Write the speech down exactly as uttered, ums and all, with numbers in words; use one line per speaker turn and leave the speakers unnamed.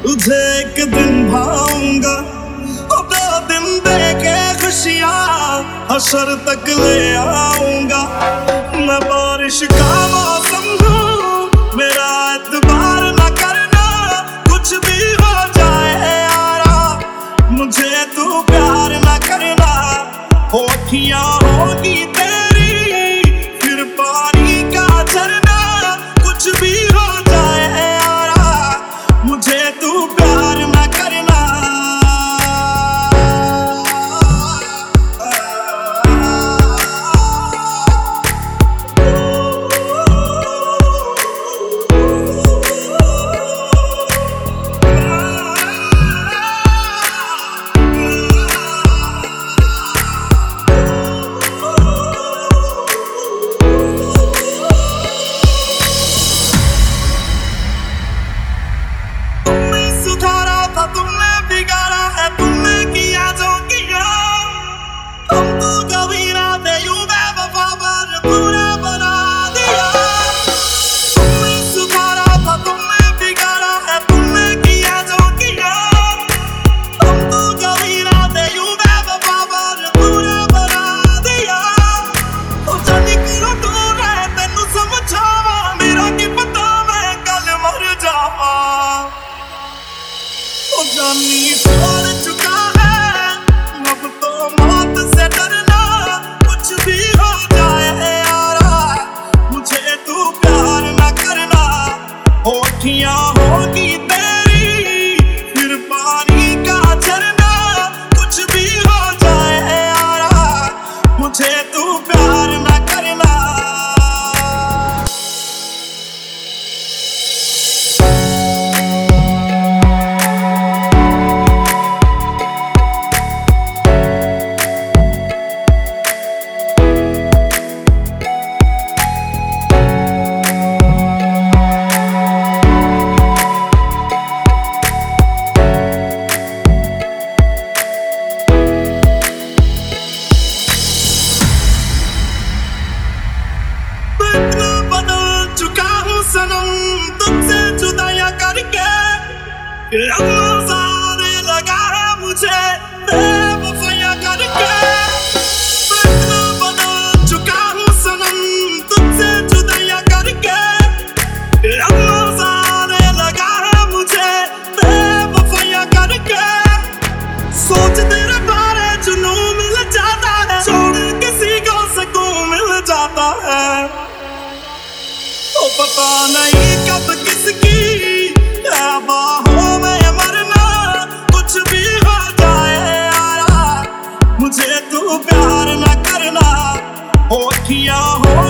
तुझे एक दिन भाऊंगा, दो दिन देके खुशियाँ हशर तक ले आऊंगा। मैं बारिश का मौसम हूँ, मेरा एतबार न करना, कुछ भी हो जाए यारा, मुझे तू प्यार न करना। होठियाँ होगी तेरी फिर पानी का झरना, कुछ भी हो जाए यारा, मुझे तू प्यार न करना। तुमने बिगाड़ा है, तुमने किया जो किया, हम तो कभी ना थे यूं बेवफा पर पूरा बना दिया। तुमने सुधारा था, तुमने बिगाड़ा है, तुमने किया जो किया, हम तो कभी ना थे यूं बेवफा पर पूरा बना दिया। तो जानी करो दूर है, तेनू समझावा, मेरा की पता मैं कल मर जावा। ओ जानी छोड़ चुका है, अब तो मौत से डरना, कुछ भी हो जाए यारा, मुझे तू प्यार न करना। होठियाँ होगी तेरी फिर पानी का झरना, कुछ भी हो जाए यारा, मुझे तू प्यार न करना। सनम तुझसे जुदाइयां करके अब मज़ारे लगा है मुझे बेवफाइयां करके। इतना बदल चुका हूँ सनम तुझसे जुदाइयां करके, अब मज़ारे लगा है मुझे बेवफाइयां करके। सोच तेरे बारे जुनून मिल जाता है, छोड़ किसी को सुकून मिल जाता है। तो पता नहीं कब किसकी बाहों में मरना, कुछ भी हो जाए यारा, मुझे तू प्यार न करना। होठियाँ हो